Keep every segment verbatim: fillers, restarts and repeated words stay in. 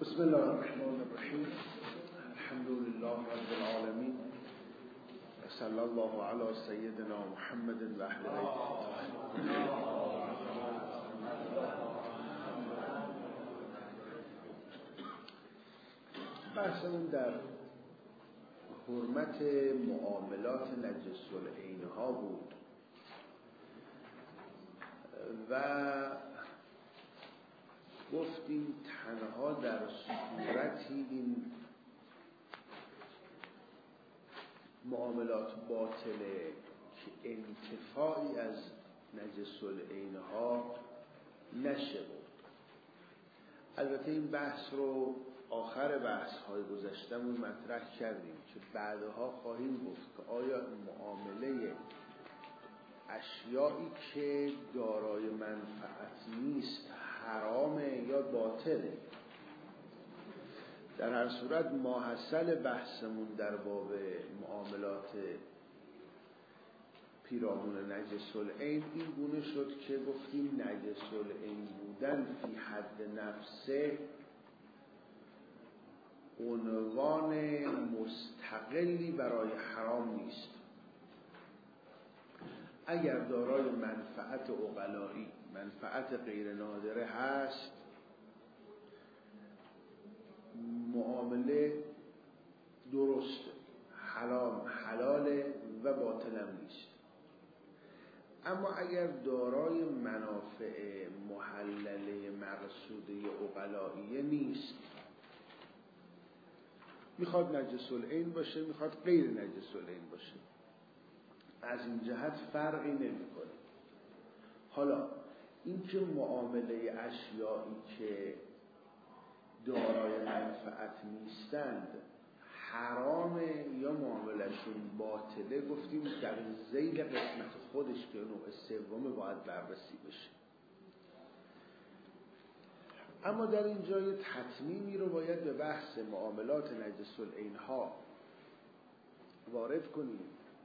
بسم الله الرحمن الرحیم. الحمد لله رب العالمین و صلی الله علی سیدنا محمد و اهل بیته. بحثمون در حرمت معاملات نجس العینها بود و گفتیم تنها در صورتی این معاملات باطله که انتفاعی از نجس العینها نشه بود. البته این بحث رو آخر بحث های گذشتمون مطرح کردیم که بعدها خواهیم گفت که آیا معامله اشیایی که دارای منفعت نیست حرامه یا باطله. در هر صورت ماحصل بحثمون در باب معاملات پیرامون نجس العین این گونه شد که گفتیم نجس العین بودن فی حد نفسه عنوان مستقلی برای حرام نیست. اگر دارای منفعت عقلایی، منفعت غیر نادره هست، معامله درست حلال حلاله و باطلم نیست. اما اگر دارای منافع محلله مقصوده عقلایی نیست، میخواد نجس العین باشه میخواد غیر نجس العین باشه، از این جهت فرقی نمیکنه. حالا این که معامله اشیایی که دارای منفعت نیستند حرامه یا معاملهشون باطله، گفتیم در ذیل قسمت خودش که نوع سوم باید بررسی بشه. اما در این جای تتمیمی رو باید به بحث معاملات نجس العینها وارد کنیم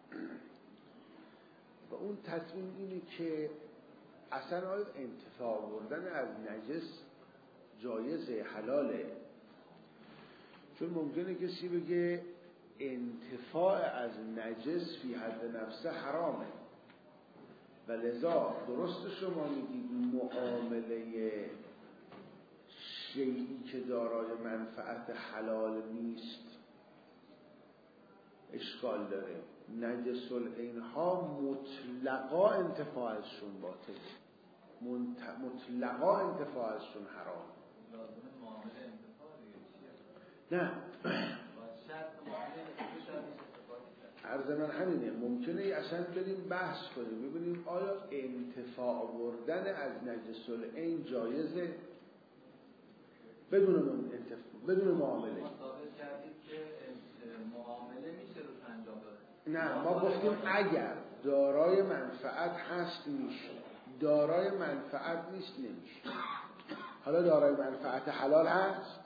و اون تصمیم اینه که اصلا آیا انتفاع بردن از نجس جایزه، حلاله؟ چون ممکنه کسی بگه انتفاع از نجس فی حد نفسه حرامه و لذا درست شما میگید معامله شیئی که دارای منفعت حلال نیست اشکال داره. نجس العینها مطلقا انتفاع ازشون باطل، مطلقا انتفاع ازشون حرام. لازم معامله انتفاع دیگه چیه؟ نه شرط معامله عرض من همینه. ممکنه اصلا بریم بحث کنیم ببینیم آیا انتفاع بردن از نجس العین جایزه بدون انتفاع بدون معامله. ما ثابت کردیم که معامله میشه رو انجام داد. نه ما گفتیم اگر دارای منفعت هست میشه، دارای منفعت نیست نمیشه. حالا دارای منفعت حلال هست.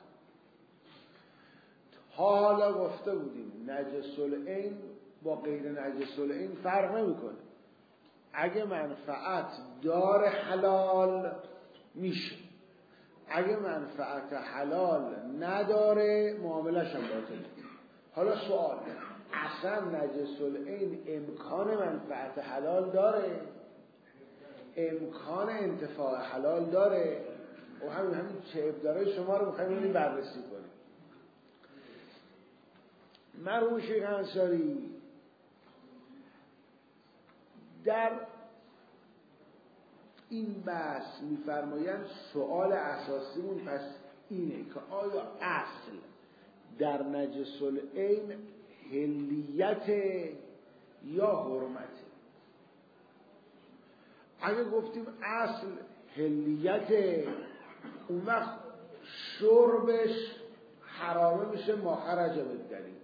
حالا گفته بودیم نجس العین با غیر نجس العین فرق نمیکنه. اگه منفعت دار حلال میشه، اگه منفعت حلال نداره معاملش هم باطله. حالا سوال، اصلا نجس العین امکان منفعت حلال داره؟ امکان انتفاع حلال داره؟ و همین همین چه ابدارای شما رو میخوایم بررسی کنیم. مرحوم شیخ انصاری در این بحث میفرمایند سوال اساسیمون پس اینه که آیا اصل در نجس العین حلیت یا حرمت؟ اگه گفتیم اصل حلیت، اون وقت شربش حرامه میشه ما خرج بالدلیل.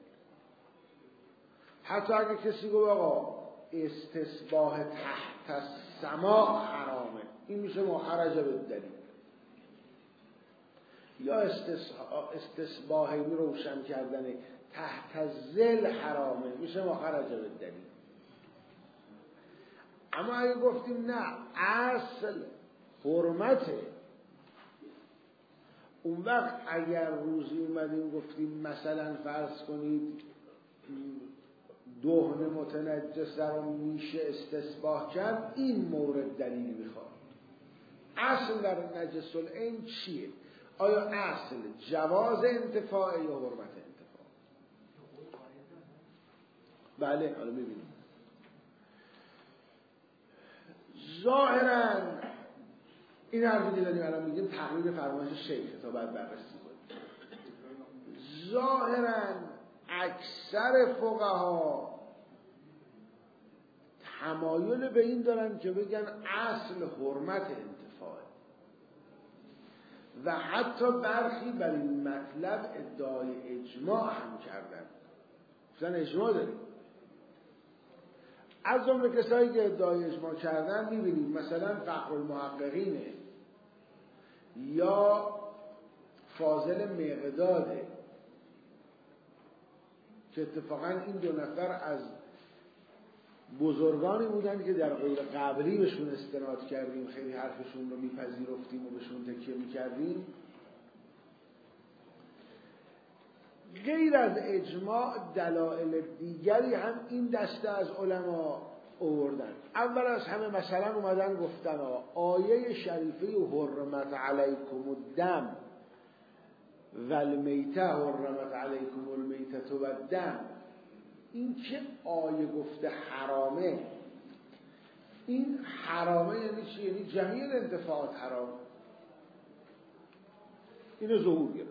حتی اگه کسی گفت آقا استصباح تحت السماء حرامه، این میشه ما خرج بالدلیل. یا استصباحی روشن کردن تحت ظل حرامه، میشه ما خرج بالدلیل. اما اگه گفتیم نه اصل حرمته، اون وقت اگر روزی اومدیم گفتیم مثلا فرض کنید دهن متنجس رو میشه استصباح کرد، این مورد دلیل میخواد. اصل در نجس العین چیه؟ آیا اصل جواز انتفاع یا حرمت انتفاع؟ بله حالا میبینیم. ظاهراً این حرفی که داریم الان میگیم تقلید فرمایش شیخه تا بعد بررسی کنیم. ظاهراً اکثر فقها تمایل به این دارن که بگن اصل حرمت انتفاعه و حتی برخی بر این مطلب ادعای اجماع هم کردن. مثلا اجماع داریم از جمله کسایی که ادعای اجماع کردن میبینیم مثلا فقر المحققینه یا فاضل مقداده که اتفاقا این دو نفر از بزرگانی بودن که در غیر قبلی بهشون استناد کردیم، خیلی حرفشون رو میپذیرفتیم و بهشون تکیه میکردیم. غیر از اجماع دلایل دیگری هم این دسته از علما آوردن. اول از همه مثلا اومدن گفتن آیه شریفه حرمت علیکم الدم و المیته، حرمت علیکم المیته و الدم، این که آیه گفته حرامه، این حرامه یعنی چی؟ یعنی جمیع الانتفاعات حرام. اینو ظهور گرفت.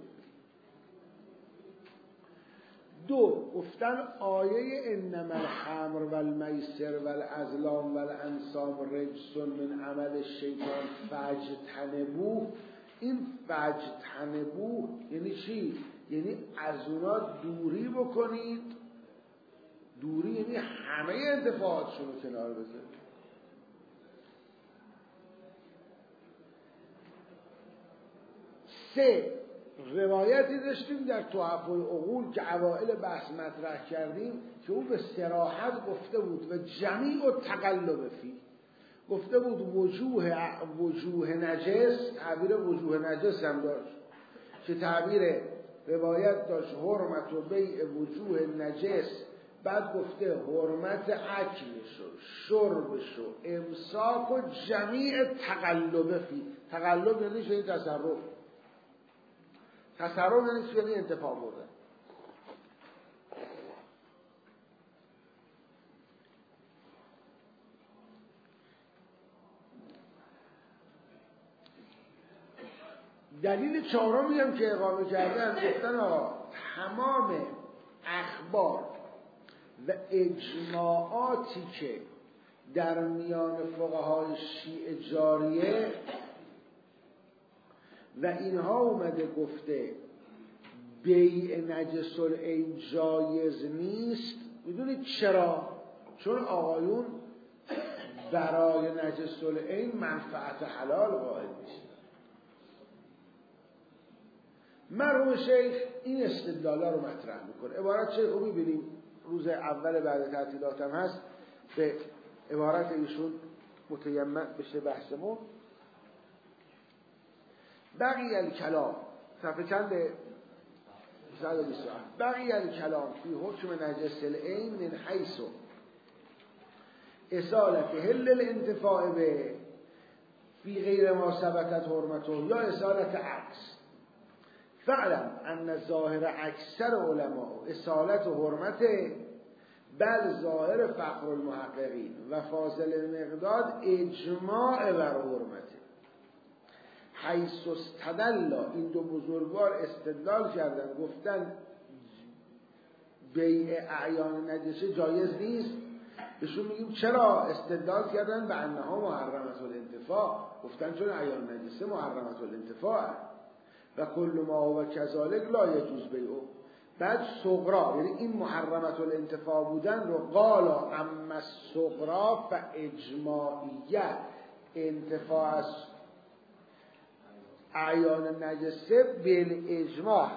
دو، گفتن آیه انما الخمر و المیسر و الازلام و الانصاب رجس من عمل الشیطان فاجتنبوه، این فاجتنبوه یعنی چی؟ یعنی از اونا دوری بکنید. دوری یعنی همه انتفاعاتشون رو کنار بذارید. سه، روایتی داشتیم در تحف العقول که اوائل بحث مطرح کردیم که او به صراحت گفته بود و جمیع التقلب فی، گفته بود وجوه وجوه نجس، تعبیر وجوه نجس هم داشت که تعبیر روایت داشت حرمت و بیع وجوه نجس، بعد گفته حرمت اکلش و شربش و امساک و جمیع تقلب فی. تقلب یعنی چه؟ تصرف. تصرف یعنی چه؟ یعنی انتفاع بردن. دلیل چهارمی هم که اقامه کردن گفتن آقا تمام اخبار و اجماعاتی که در میان فقهای شیعه جاریه و اینها اومده گفته بیع نجس العین جایز نیست. میدونید چرا؟ چون آقایون برای نجس العین منفعت حلال قائل میشه. مرحوم شیخ این استدلالا رو مطرح میکنه. عبارت شیخ رو میبینیم روز اول بعد تعطیلات هم هست، به عبارت ایشون متیمم بشه بحثمون. بقی الکلام صفحه چند؟ صد و بیست و هفت. بقی الکلام فی حکم نجس العین من حیث اصالت حل الانتفاع به فی غیر ما ثبتت حرمته یا اصالت عکس. فعلم ان ظاهر اکثر علماء اصالت و حرمته، بل ظاهر فقر المحققین و فاضل المقداد اجماع بر حرمته. حیث استدل، این دو بزرگوار استدلال کردن گفتن بیع اعیان نجسه جایز نیست. بهشون میگیم چرا؟ استدلال کردن به انها محرمت الانتفاع، گفتن چون اعیان نجسه محرمت الانتفاع و کل ما هو کذالک لا یجوز بیعه. بعد صغرا، یعنی این محرمت الانتفاع بودن رو قالا اما الصغرا و اجماعیه، انتفاع از اعیان نجسه بالاجماع.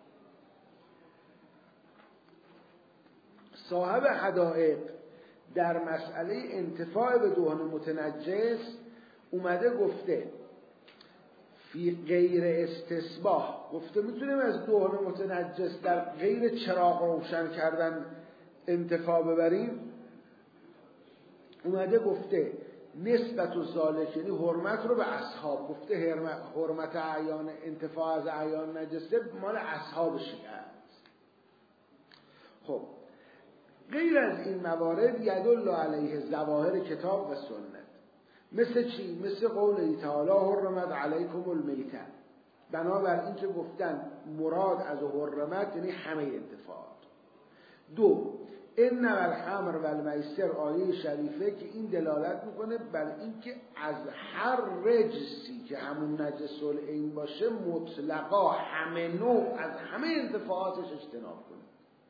صاحب حدائق در مسئله انتفاع به دهن متنجس اومده گفته فی غیر استصباح گفته میتونیم از دهن متنجس در غیر چراغ روشن کردن انتفاع ببریم. اومده گفته نسبت و ذالک، یعنی حرمت رو به اصحاب گفته، حرمت اعیان انتفاع از اعیان نجسه مال اصحاب شیعه است. خب غیر از این موارد یدل علیه ظواهر کتاب و سنت. مثل چی؟ مثل قول تعالی حرمت علیکم المیتة. بنابر این که گفتن مراد از حرمت یعنی همه انتفاعات. دو، ان الخمر و المیسر، آیه شریفه که این دلالت میکنه بر این که از هر رجسی که همون نجس العین باشه مطلقا همه نوع از همه انتفاعاتش اجتناب کنه.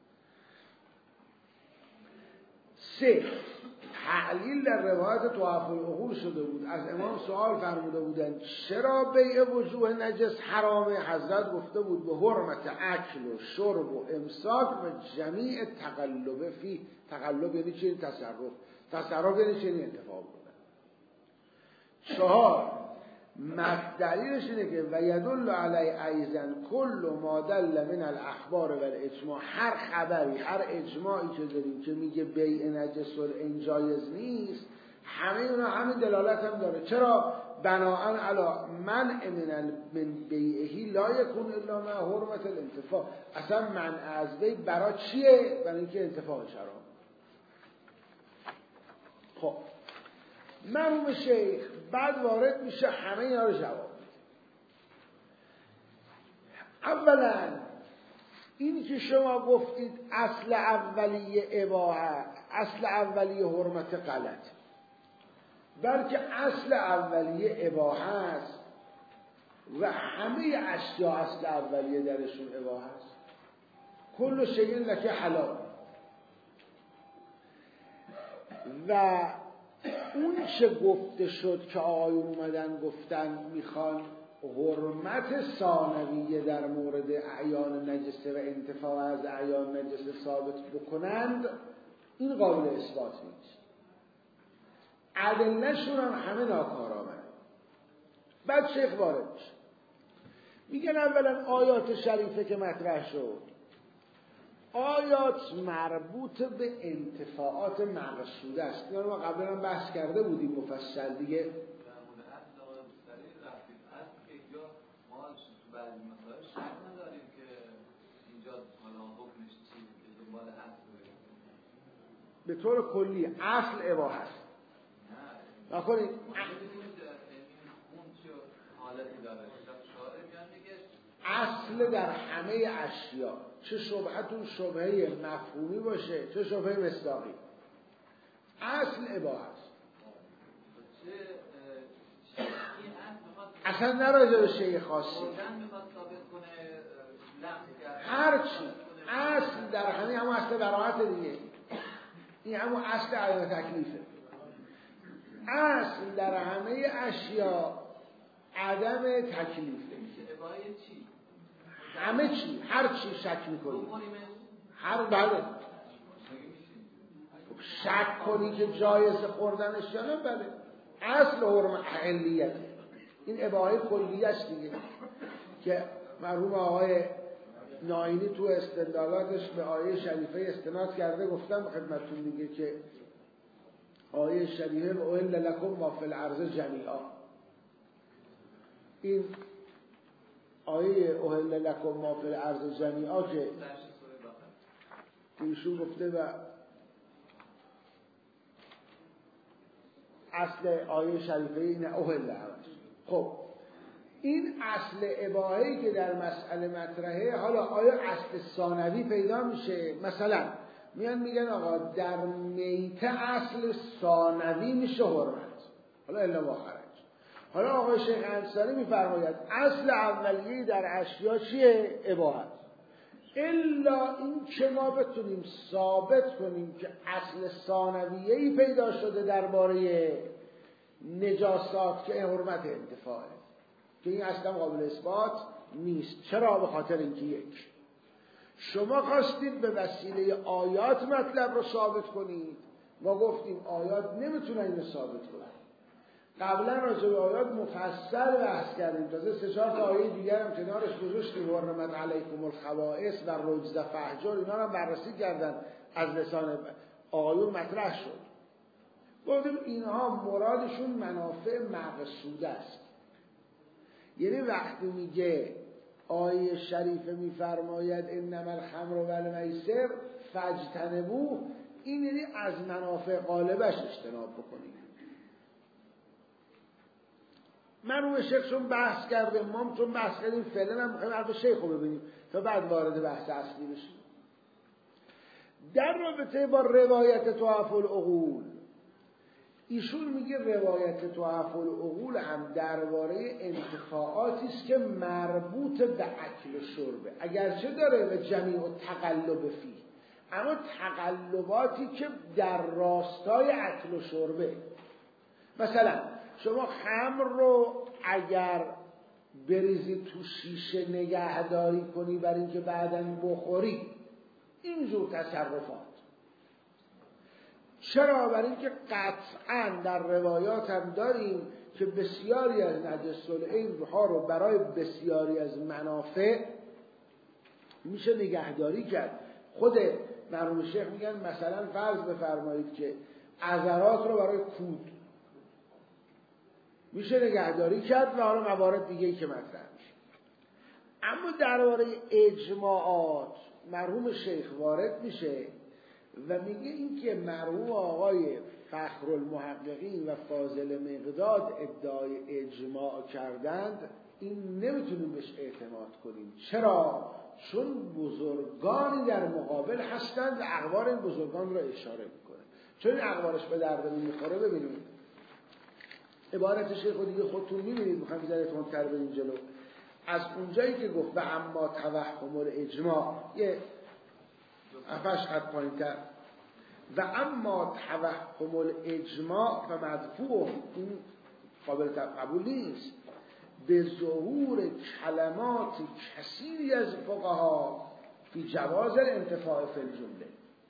سه، تعلیل در روایت تحف العقول شده بود. از امام سوال فرموده بودند چرا بیع وجوه نجس حرامه؟ حضرت گفته بود به حرمت اکل و شرب و امساک و جمیع تقلب فی. تقلب یعنی چه؟ تصرف. تصرف یعنی چه؟ انتفاع بودن. چهار، دلیلش اینه که و یدل علی ایضا کل ما دل من الاخبار و الاجماع، هر خبری هر اجماعی که داریم که میگه بیع نجس العین جایز نیست، همه اونا همین دلالت هم داره. چرا؟ بناء علی منع من من بیعه لا یکون الا مع حرمت الانتفاع. اصلا منع از بیع برای چیه؟ برای اینکه انتفاع حرام. خب مرحوم شیخ بعد وارد میشه همه اینا رو جواب میده. اولا این که شما گفتید اصل اولیه اباحه، اصل اولیه حرمت غلط، بلکه اصل اولیه اباحه است و همه اشیا اصل اولیه درشون اباحه است. کل شیء لک حلال. و اون چه گفته شد که آقایون اومدن گفتن میخوان حرمت ثانویه در مورد اعیان نجسه و انتفاع از اعیان نجسه ثابت بکنند، این قابل اثبات نیست. ادله‌شون هم همه ناکارآمد. بعد شیخ وارد میشه میگن اولا آیات شریفه که مطرح شد، آیات مربوط به انتفاعات مقصوده است. اینا رو ما قبلا هم بحث کرده بودیم مفصل دیگه. به طور کلی اصل اباحه است. نکنید اصل در همه اشیا، چه شبهتون شبهه مفهومی باشه چه شبهه مصداقی، اصل اباحه است. اصلا نراجع به شیء خاصی، هرچی اصل در همه، همون اصل براحت دیگه، این همون اصل عدم تکلیفه. اصل در همه اشیا عدم تکلیفه. همه چی، هر چی شک میکنی، هر بله شک کنی که جایز خوردنش یا نه، بله اصل حرمت علیت. این اباحه کلیه است دیگه که مرحوم آقای ناینی تو استدلالاتش به آیه شریفه استناد کرده. گفتم خدمتتون دیگه که آیه شریفه احل لکم ما فی الارض جمیعا، این آیه احل لکم ما فی الارض جمیعا که ایشون گفته و اصل آیه شریفه اینه احل همش. خب این اصل اباحه‌ای که در مسئله مطرحه، حالا آیا اصل ثانوی پیدا میشه؟ مثلا میان میگن آقا در میته اصل ثانوی میشه حرمت، حالا الا ما خرج. حالا آقای شیخ انصاری میفرماید اصل اولیه در اشیا چیه؟ اباحت. الا این که ما بتونیم ثابت کنیم که اصل ثانویه‌ای پیدا شده درباره نجاسات که حرمت انتفاعه، که این اصلا قابل اثبات نیست. چرا؟ به خاطر اینکه یک، شما خواستید به وسیله آیات مطلب رو ثابت کنید، ما گفتیم آیات نمیتونن اینو ثابت کنن. قبلا راجع به آیات مفصل بحث کردیم، تازه سه چهار تا آیه دیگر هم کنارش گذاشتیم، حرمت علیکم الخبائث و رجز فاحجر، اینا رو هم بررسی کردن، از لسان آقایون مطرح شد. گفتیم اینها مرادشون منافع مقصوده است. یعنی وقتی میگه آیه شریفه میفرماید انما الخمر و المیسر فاجتنبوه، این یعنی از منافع غالبش اجتناب بکنید. مرحوم شیخ چون بحث کرده، ما چون بحث کردیم، فعلا هم میخوایم حرف شیخ رو ببینیم تا بعد وارد بحث اصلی بشیم. در رابطه با روایت تحف العقول، ایشون میگه روایت تحف العقول هم درباره انتفاعاتی است که مربوط به اکل و شربه، اگرچه داره به جمیع و تقلب فی، اما تقلباتی که در راستای اکل و شربه. مثلا شما خمر رو اگر بریزی تو شیشه نگهداری کنی برای اینکه بعداً بخوری، اینجور تصرفات. چرا؟ برای اینکه قطعاً در روایات هم داریم که بسیاری از نجس العین ها رو برای بسیاری از منافع میشه نگهداری کرد. خود مرحوم شیخ میگن مثلا فرض بفرمایید که عذرات رو برای کود میشه نگهداری کرد و حالا موارد دیگه‌ای که مطرح میشه. اما درباره اجماعات مرحوم شیخ وارد میشه و میگه این که مرحوم آقای فخرالمحققین و فاضل مقداد ادعای اجماع کردند، این نمیتونیم بهش اعتماد کنیم. چرا؟ چون بزرگانی در مقابل هستند و اقوال این بزرگان رو اشاره میکنه. چون این اقوالش به درد میخوره. ببینید عبارت شیخ رو دیگه خودتون میبینید، میخوام بذاره تندتر بریم جلو. از اونجایی که گفت و اما توهم الاجماع، یه افش خط پایین‌تر، و اما توهم الاجماع و مدفوع، این قابل قبول نیست، به ظهور کلمات کثیری از فقها فی جواز الانتفاع فی الجمله.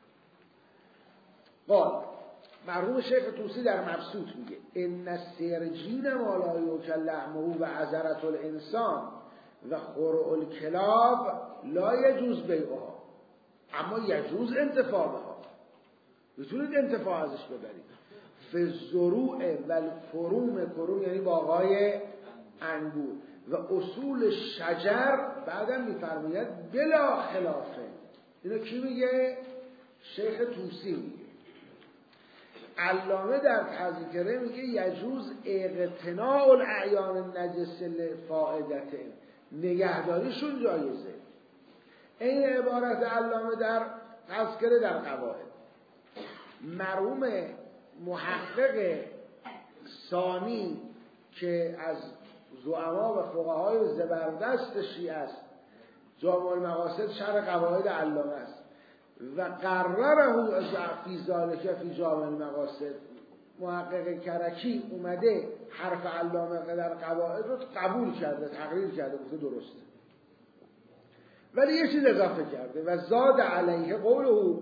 قال مرحوم شیخ طوسی در مبسوط میگه ان السرجین ما لا یؤکل لحمه و عذرة الانسان و خرع الکلاب لا یجوز بیعها، اما یجوز انتفاع بها، میتونید انتفاع ازش ببرید. فی الزروع و الفروم، کروم یعنی باغای انگور، و اصول شجر بعدم میفرماید بلا خلافه. اینو کی میگه؟ شیخ طوسی میگه. علامه در تذکره میگه یجوز اقتناع الاعیان النجس لفائدته، نگهداریشون جایزه. این عبارت علامه در تذکره در قواعد. مرحوم محقق ثانی که از زعما و فقهای زبردست شیعه است، جامع المقاصد شرح قواعد علامه است و قرره از فی ذالک فی جامع المقاصد، محقق کرکی اومده حرف علامه در قواعد رو قبول کرده، تقریر کرده، گفته درسته، ولی یه چیز اضافه کرده و زاد علیه قوله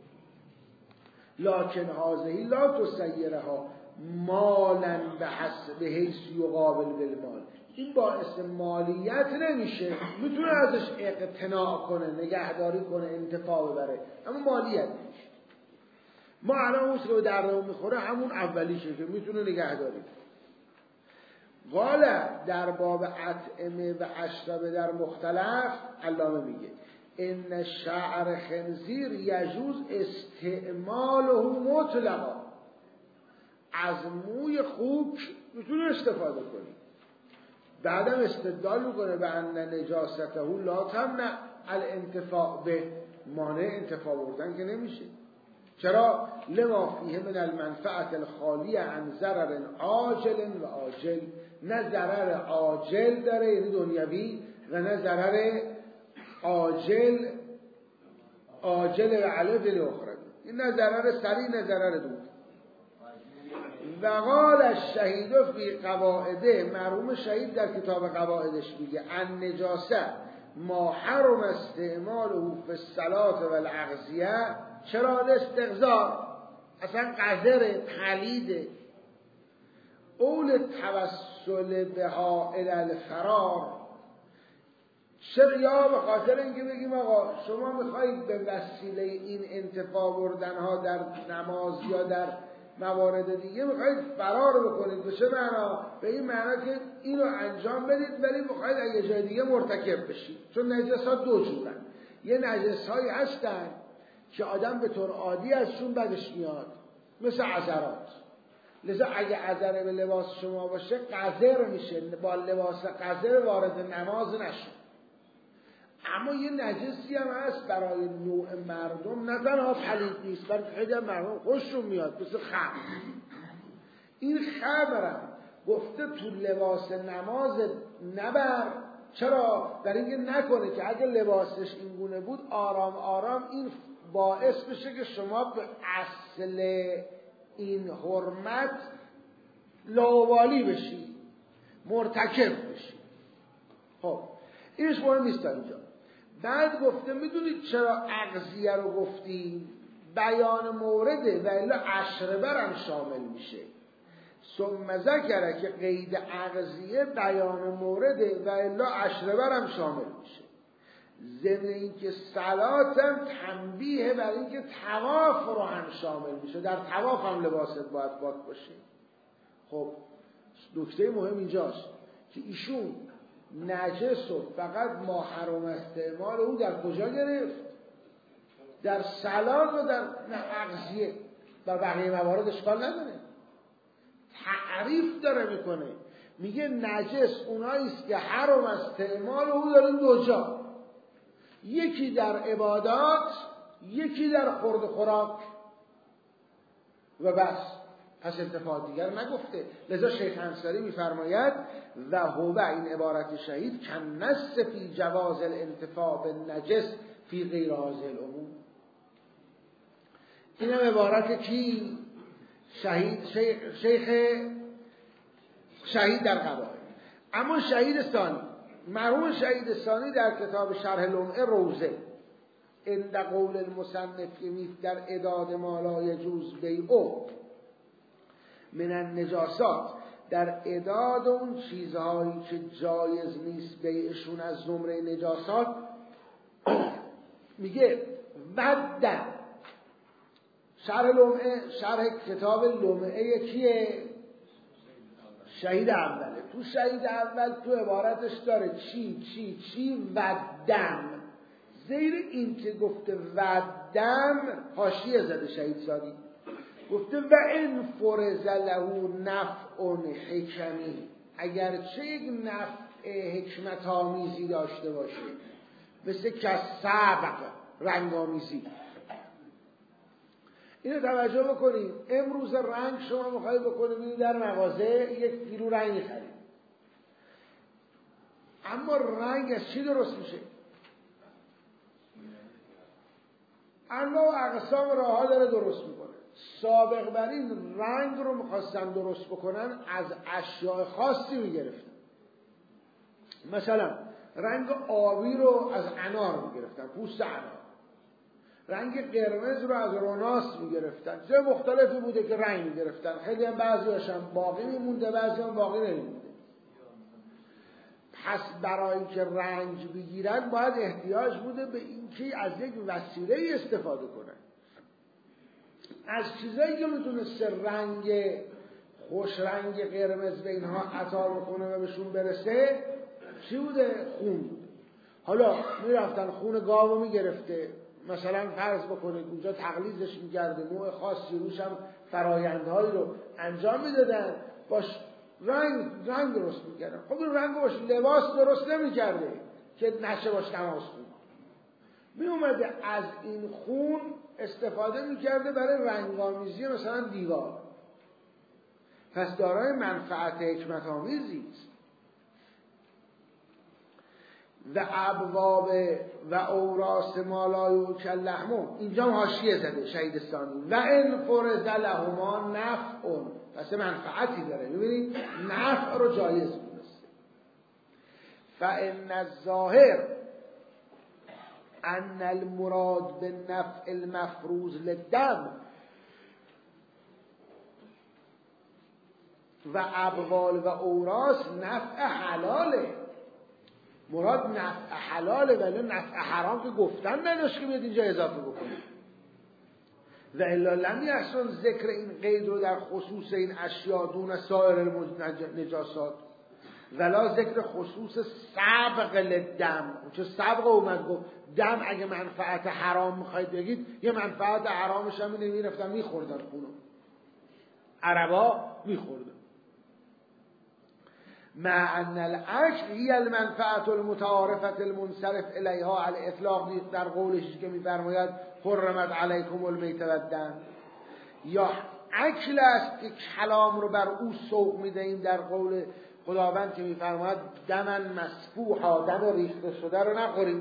لکن هذه لا تسیرها مالا به حیث یقابل بالمال، این باعث مالیت نمیشه، میتونه ازش اقتناع کنه، نگهداری کنه، انتفاع ببره، اما مالیت نمیشه. ما الان اون که به دردمون میخوره همون اولیشه که میتونه نگهداری. قال در باب اطعمه و اشربه در مختلف علامه میگه ان شعر خنزیر یجوز استعماله مطلقا، از موی خوک میتونه استفاده کنی. بعدم استدلال میکنه به ان نجاسته لا تمنع الانتفاع به، مانع انتفاع بردن که نمیشه. چرا؟ لما فیه من المنفعت الخالیه عن ضرر عاجل و آجل، نه ضرر عاجل داره یعنی دنیوی و نه ضرر عاجل عاجل و علف الاخره، این نه ضرر سریع نه ضرر دور. و قال الشهید فی قواعده، مرحوم شهید در کتاب قواعدش میگه ان نجاسه ما حرم استعماله فی الصلاة و الاغذیه، چرا؟ الاستغذار، اصلا قذر پلیده، اول توسل بها الی الفرار، چرا؟ یا به خاطر اینکه بگیم آقا شما میخواید به وسیله این انتفاع بردن ها در نماز یا در موارد دیگه میخواید فرار بکنید. به چه معنا؟ به این معنا که اینو انجام بدید ولی میخواید اگه جای دیگه مرتکب بشید. چون نجس ها دو جورن، یه نجس هایی هستن که آدم به طور عادی ازشون بدش میاد، مثل عذرات. لذا اگه عذره به لباس شما باشه قذر میشه، با لباس قذر وارد نماز نشه. اما یه نجسی هم هست برای نوع مردم، نه تنها پلید نیست بلکه خیلی هم مردم خوششون میاد، مثل خمر. این خمرم گفته تو لباس نماز نبر. چرا؟ برای اینکه نکنه که اگه لباسش این گونه بود آرام آرام این باعث بشه که شما به اصل این حرمت لاوالی بشی، مرتکب بشی. خب اینش مهم نیست اینجا. بعد گفته میدونید چرا اغذیه رو گفتیم؟ بیان مورده و الا اشربه هم شامل میشه. ثم ذکره که قید اغذیه بیان مورده و الا اشربه هم شامل میشه. ضمن اینکه صلات هم تنبیه بر اینکه طواف رو هم شامل میشه. در طواف هم لباست باید پاک باشه. خب نکته مهم اینجاست که ایشون نجس و فقط ما حرام استعمال او در کجا گرفت؟ در سلات و در اغذیه. در بقیه موارد اشکال نداره. تعریف داره میکنه، میگه نجس اوناییست که حرام استعمال او داریم دو جا، یکی در عبادات، یکی در خورد و خوراک و بس. پس انتفاع دیگر نگفته. لذا شیخ انصاری میفرماید و هو، این عبارت شهید، کن نص فی جواز الانتفاع بالنجس فی غیر هذه الامور. این هم عبارت کی؟ شهید شیخ, شیخ شهید در قواعد. اما شهید ثانی، مرحوم شهید ثانی در کتاب شرح لمعه روزه عند قول المصنف در اعداد ما لا یجوز بیعه من النجاسات، در اعداد اون چیزهایی که جایز نیست بیعشون از زمره نجاسات، میگه بدن. شرح لمعه، شرح کتاب لمعه کیه؟ شهید اوله. تو شهید اول تو عبارتش داره چی چی چی و دم. زیر این که گفته و دم حاشیه زده شهید ثانی، گفته و ان فرض له نفع حکمی، اگرچه یک نفع حکمت آمیزی داشته باشه، مثل که سبق رنگ آمیزی. اینو توجه بکنید. امروز رنگ شما میخواید بکنید در مغازه یک کیلو رنگ میخرید، اما رنگ از چی درست میشه؟ انواع و اقسام راه ها داره درست میکنه. سابق بر این رنگ رو میخواستن درست بکنن از اشیاء خاصی میگرفتن. مثلا رنگ آبی رو از انار میگرفتن، پوست انار. رنگ قرمز رو از روناس میگرفتن. جای مختلفی بوده که رنگ میگرفتن. خیلی هم بعضی هاشم باقی میمونده، بعضی هم باقی نمیمونده. پس برای اینکه رنگ بگیرن باید احتیاج بوده به اینکه از یک وسیله استفاده کنن. از چیزایی که میتونسته رنگ خوش رنگ قرمز به اینها عطا بکنه و بهشون برسه چی بوده؟ خون بوده. حالا میرفتن خون گاو میگرفته، مثلا فرض بکنید اونجا تقلیدش میکرده، نوع خاصی روش هم فرایندهایی رو انجام میدادن، باش رنگ رنگ درست میکردن. خب این رنگ باش لباس درست نمیکرده که نشه باش تماس خون. می اومده از این خون استفاده میکرده برای رنگامیزی مثلا دیوار. پس دارای منفعت حکمت آمیزی است. و ابواب و اوراس مالای کلحمو، اینجا حاشیه زده شهید ثانی، و ان فرض لهما نفع، پس منفعتی داره. ببینید نفع رو جایز دونسته. فان الظاهر ان المراد بالنفع المفروض للدم، و ابوال و اوراس نفع حلاله، مراد نفع حلاله، ولی نفع حرام که گفتن نداشت که بیاد اینجا اضافه بکنه. و الا لم یحسن ذکر این قید رو در خصوص این اشیاء دون سایر نجاسات، ولا ذکر خصوص سبق للدم. چه سبق اومد گفت دم اگه منفعت حرام میخواید بگید، یه منفعت حرامش هم اینه میرفتن میخوردن خونو، عربا میخوردن. مع ان الاکل هی المنفعت المتعارفت المنصرف الیها علی اطلاق، در قولش که میفرماید حرمت علیکم المیت و الدم، یا اکل است که کلام رو بر او سوق میدهیم در قول خداوند که میفرماید دمن مسفوحا، دم ریخته شده رو نخوریم.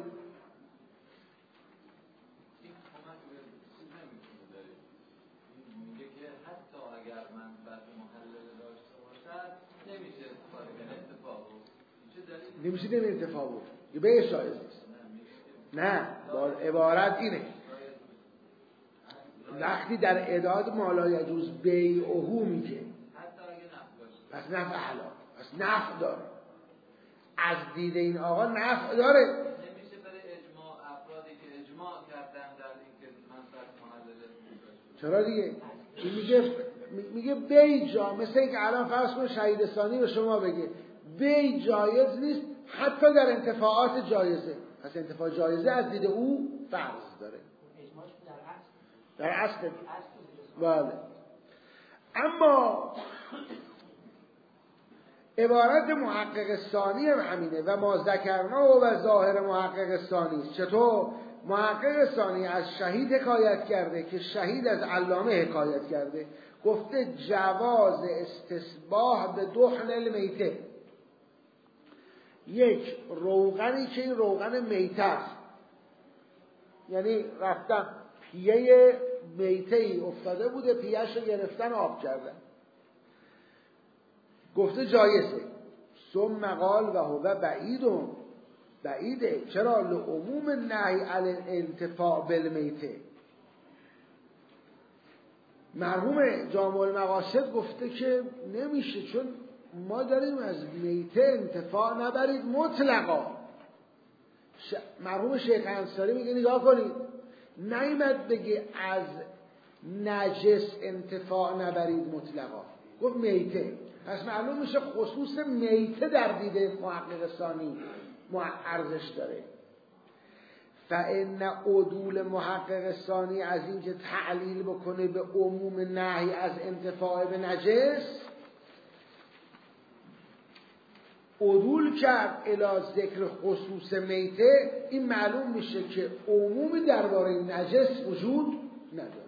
نمیشه دم انتفاع بود، یه به شایز نیست. نه، با عبارت اینه وقتی در اعداد مالا یجوز بیعهو میگه پس نفع حلال، پس نفع داره. از دید این آقا نفع داره. نمیشه برای اجماع افرادی که اجماع کردن در اینکه منفعت محلل. چرا دیگه؟ این میگه میگه بی جا، مثل اینکه الان فرض کن شهید ثانی به شما بگه بی جایز نیست حتی در انتفاعات جایزه، پس انتفاع جایزه از دید او فرض داره. در اصل بله. اما عبارت محقق ثانی هم همینه و ما ذکرنا و ظاهر محقق ثانی. چطور؟ محقق ثانی از شهید حکایت کرده که شهید از علامه حکایت کرده، گفته جواز استصباح به دهن المیته، یک روغنی که این روغن میته است، یعنی رفتن پیه میته ای افتاده بوده، پیهش رو گرفتن آب کردن، گفته جایزه. ثم قال و هو بعیدون، بعیده. چرا؟ لعموم نهی علی الانتفاع بالمیته. مرحوم جامع المقاصد گفته که نمیشه، چون ما داریم از میته انتفاع نبرید مطلقا. ش... مرحوم شیخ انصاری میگه نگاه کنید، نیامد بگه از نجس انتفاع نبرید مطلقا، گفت میته. پس معلوم میشه خصوص میته در دید محقق ثانی ارزش داره. فإن عدول محقق ثانی از اینکه تعلیل بکنه به عموم نهی از انتفاع به نجس، عدول کرد الی ذکر خصوص میته، این معلوم میشه که عمومی درباره نجس وجود نداره.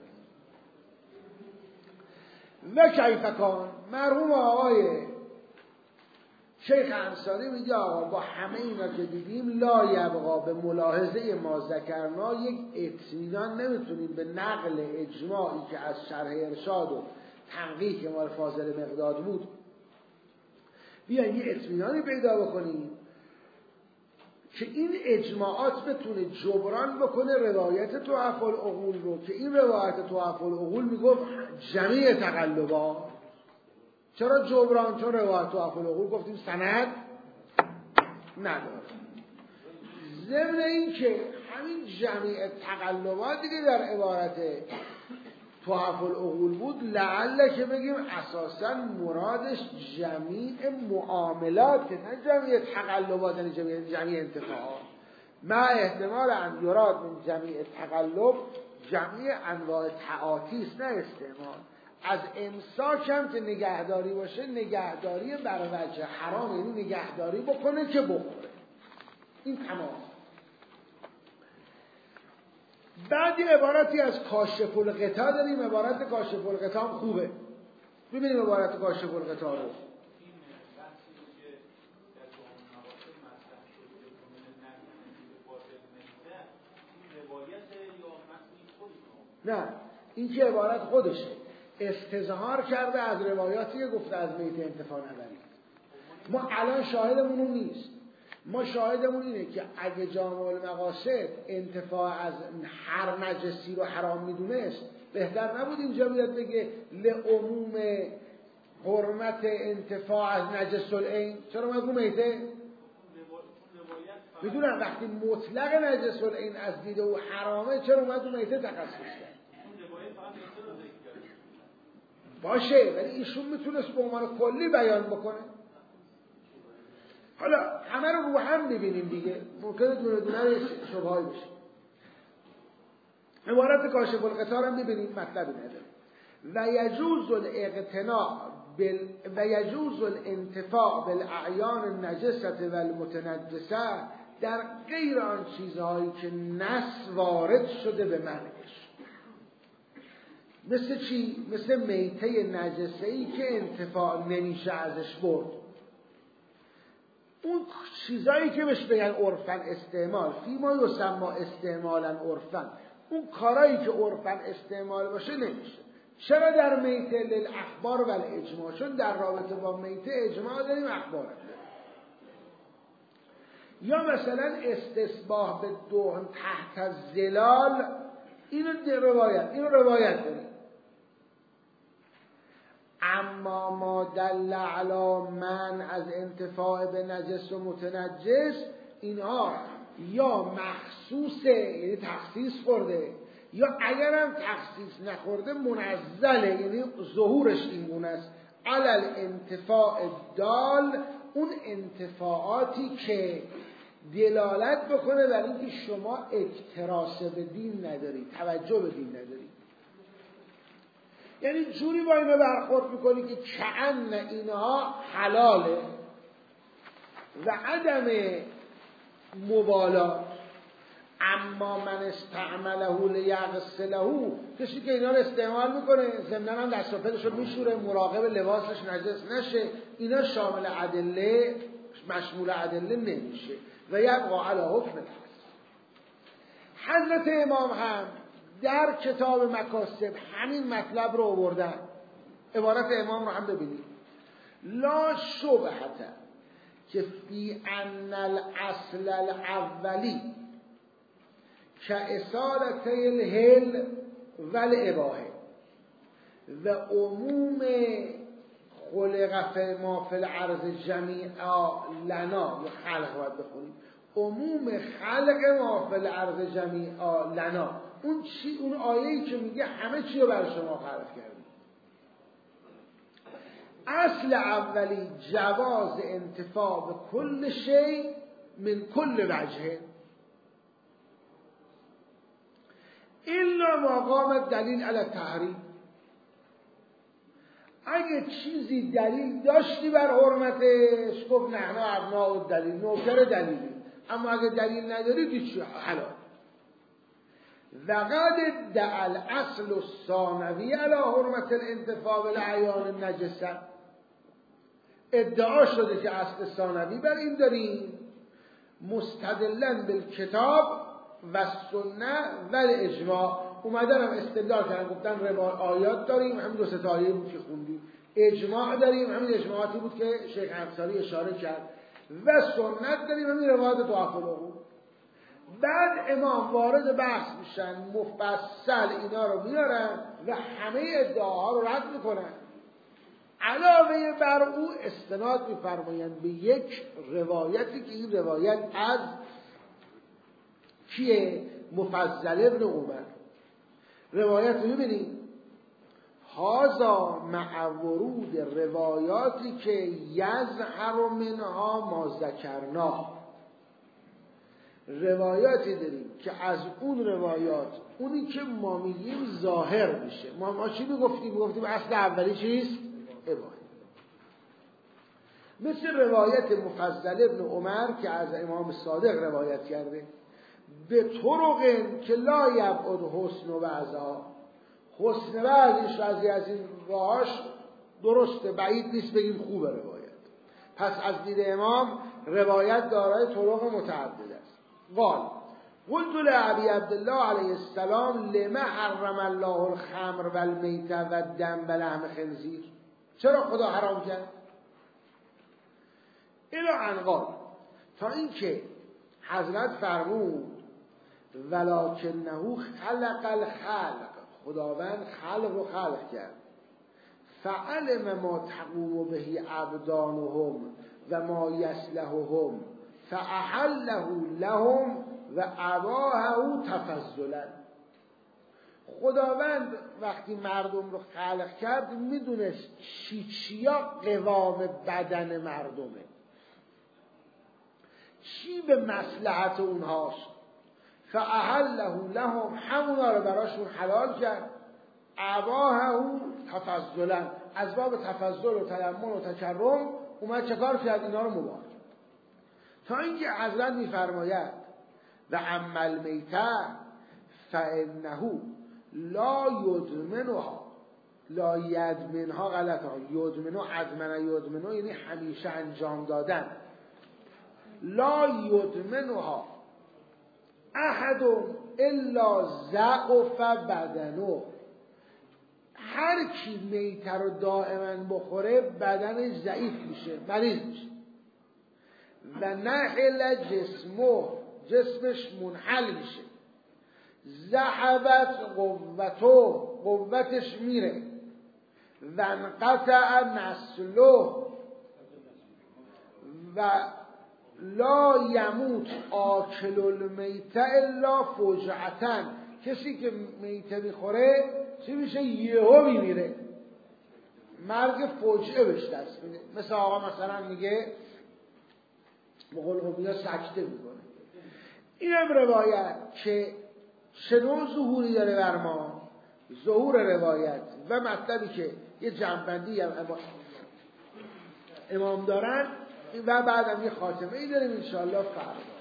و کیف کان، مرحوم آقای شیخ انصاری میگه آقا با همه اینا که دیدیم لا یبقا، به ملاحظه ما ذکرنا یک اطمینان نمیتونیم به نقل اجماعی که از شرح ارشاد و تنقیح مال فاضل مقداد بود بیاین یه اطمینانی پیدا بکنیم که این اجماعات بتونه جبران بکنه روایت تحف العقول رو، که این روایت تحف العقول میگفت جمیع تقلبات. چرا جبران؟ چون روایت تحف العقول گفتیم سند نداره. ضمن این که همین جمیع تقلباتی که در عبارت تحف العقول بود، لعل که بگیم اساساً مرادش جمیع معاملات، نه جمیع تقلبات، نه جمیع, جمیع انتفاعات. ما احتمال ان یراد من جمیع تقلب جمیع انواع تعاطی است، نه استعمال. از امساک هم که نگهداری باشه، نگهداری بر وجه حرام، یعنی نگهداری بکنه که بخوره. این تمام. بعد یه عبارتی از کاشف الغطا داریم. عبارت کاشف الغطا هم خوبه. ببینیم عبارت کاشف الغطا رو. نه، این که عبارت خودشه، استظهار کرده از روایاتی که گفته از میت انتفاع نبرید. ما الان شاهدمون اون نیست. ما شاهدمون اینه که اگه جامع المقاصد انتفاع از هر نجسی رو حرام میدونست، بهتر نبود اینجا بیاد بگه لعموم حرمت انتفاع از نجس العین. چرا مگو میته؟ میدونم وقتی مطلق نجس العین از دیده او حرامه، چرا اومد اون میته تخصص کرد؟ باشه، ولی ایشون میتونست به عنوان کلی بیان بکنه. حالا همه رو رو هم ببینیم دیگه، ممکنه دونه دونه شبهایی بشه. عبارت کاشف القطار هم ببینیم، مطلبی نداره. و یجوز الاقتناع بال... و یجوز الانتفاع بالاعیان النجسه و المتنجسه در غیر آن چیزهایی که نص وارد شده به منعش. مثل چی؟ مثل میته نجسه‌ای که انتفاع نمیشه ازش برد. اون چیزایی که بهش بگن عرفن استعمال، فیما یسمى استعمالا عرفن، اون کارایی که عرفن استعمال باشه نمیشه. چرا در میته للاخبار و الاجماع؟ چون در رابطه با میته اجماع داریم، اخبار داریم. یا مثلا استصباح به دهن تحت الظلال، اینو روایت اینو روایت داریم. اما ما دل علی من از انتفاع به نجس و متنجس، اینها یا مخصوصه یعنی تخصیص خورده، یا اگرم تخصیص نخورده منزله یعنی ظهورش این گونه است. علل انتفاع دال، اون انتفاعاتی که دلالت بکنه بر اینکه شما اکتراث به دین ندارید، توجه به دین ندارید. یعنی جوری با اینا برخورد میکنی که کأن اینها حلاله و عدم مبالات. اما من استعمله لیغسله، کسی که اینا رو استعمال میکنه ضمناً هم دست و پلش رو میشوره، مراقب لباسش نجس نشه، اینا شامل ادله مشمول ادله نمیشه و یبقى علی حکم الحس. حضرت امام هم در کتاب مکاسب همین مطلب رو آوردن. عبارت امام رو هم ببینید: لا شبهة که فی ان الاصل الاولی که اصالت الهل و الاباحه و عموم خلق فی ما فی الارض جمیعا لنا، یا خلق باید بخونیم، عموم خلق ما فی الارض جمیعا لنا، اون چی، اون آیه‌ای که میگه همه چی رو برای شما خلق کردیم. اصل اولی جواز انتفاع به کل شی من کل وجه الا ما قام دلیل علی التحریم. اگه چیزی دلیل داشتی بر حرمتش، گفت نحنا ابناء الدلیل، نوکر دلیلی، اما اگه دلیل نداری دیگه حلال. و قد ادعا الاصل الثانوی علی حرمت الانتفاع بالاعیان النجسه، ادعا شده که اصل ثانوی بر این داریم، مستدلن بالکتاب و سنه و الاجماع. اومدن هم استدلال کردن، گفتن روایات آیات داریم، همین دو سه تا آیه بود که خوندیم، اجماع داریم، همین اجماعاتی بود که شیخ انصاری اشاره کرد، و سنت داریم، همین روایات ضعف العقول. بعد امام وارد بحث میشن، مفصل اینا رو میارن و همه ادعاها رو رد میکنن. علاوه بر او استناد میفرمایند به یک روایتی که این روایت از کیه؟ مفضل ابن عمر. روایت رو ببینید: هازا مع ورود روایاتی که یظهر منها ما ذکرنا. روایاتی داریم که از اون روایات اونی که ما میگیم ظاهر میشه. ما ما چی میگفتیم؟ میگفتیم اصل اولی چیست؟ اباحه. مثل روایت مفضل ابن عمر که از امام صادق روایت کرده، به طرق که لا یبعد حسن و بعضها، حسن بعضیش بعضی از این راهاش درسته، بعید نیست بگیم خوبه روایت. پس از دید امام روایت دارای طرق متعدد است. قال قلت لأبی عبدالله علیه السلام لما حرم الله الخمر و المیت و الدم و لحم خنزیر؟ چرا خدا حرام کرد؟ اینو انقال تا اینکه حضرت فرمود ولکنه خلق الخلق، خداوند خلق رو خلق کرد، فعلم ما تقوم بهی ابدانهم و ما یصلحهم فاحله لهم و اباهه تفضلا. خداوند وقتی مردم رو خلق کرد میدونست چی چیا قوام بدن مردمه، چی به مصلحت اونهاست. فاحله لهم، همونا رو براشون حلال کرد. اباهه تفضلا، از باب تفضل و تلمن و تکرم اومد چه کار کرد؟ اینا رو مباح کرد. تا اینکه حضرت میفرماید و عمل میته فانه لا یدمنها، لا یدمنها غلطه، یدمنو ادمنه یدمنو یعنی همیشه انجام دادن. لا یدمنها احد الا ضعف بدنه، هر کی میته رو دائما بخوره بدنش ضعیف میشه، مریض میشه. و نحل جسمه، جسمش منحل میشه. ذهبت قوته، قوتش میره. و انقطع نسله و لا یموت آکل المیته الا فجعتن، کسی که میته میخوره چی میشه؟ یهو میمیره، مرگ فجعه بهش دست میده. مثل آقا مثلا میگه به قول قومیا سکته میکنه. این هم روایت که چه نوع ظهوری داره بر ما، ظهور روایت و مطلبی که یه جنبندی هم امام دارن و بعدم یه خاتمه ای داریم انشاءالله فردا.